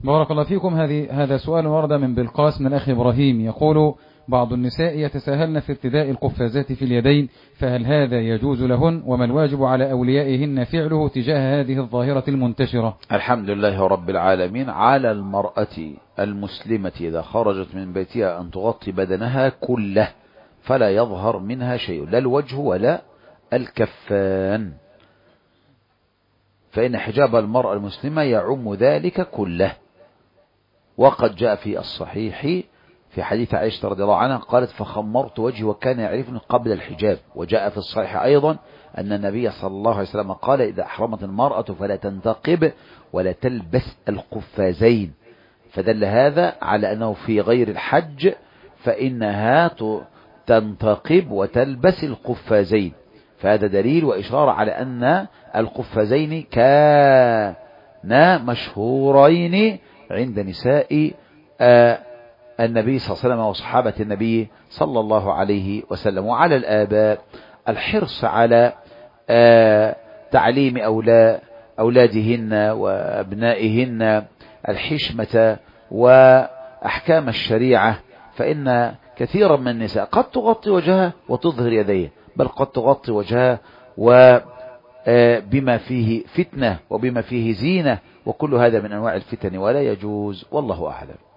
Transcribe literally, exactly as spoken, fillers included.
بارك الله فيكم. هذه هذا سؤال ورد من بلقاس من الأخ إبراهيم، يقول: بعض النساء يتساهلن في ارتداء القفازات في اليدين، فهل هذا يجوز لهن؟ وما الواجب على أوليائهن فعله تجاه هذه الظاهرة المنتشرة؟ الحمد لله رب العالمين. على المرأة المسلمة إذا خرجت من بيتها أن تغطي بدنها كله، فلا يظهر منها شيء، لا الوجه ولا الكفان، فإن حجاب المرأة المسلمة يعم ذلك كله. وقد جاء في الصحيح في حديث عائشة رضي الله عنها قالت: فخمرت وجهي وكان يعرفني قبل الحجاب. وجاء في الصحيح أيضا أن النبي صلى الله عليه وسلم قال: إذا أحرمت المرأة فلا تنتقب ولا تلبس القفازين. فدل هذا على أنه في غير الحج فإنها تنتقب وتلبس القفازين، فهذا دليل وإشارة على أن القفازين كانا مشهورين عند نساء النبي صلى الله عليه وسلم وصحابة النبي صلى الله عليه وسلم. وعلى الآباء الحرص على تعليم أولادهن وأبنائهن الحشمة وأحكام الشريعة، فإن كثيرا من النساء قد تغطي وجهها وتظهر يديها، بل قد تغطي وجهها وبما فيه فتنة وبما فيه زينة، وكل هذا من أنواع الفتن ولا يجوز، والله أعلم.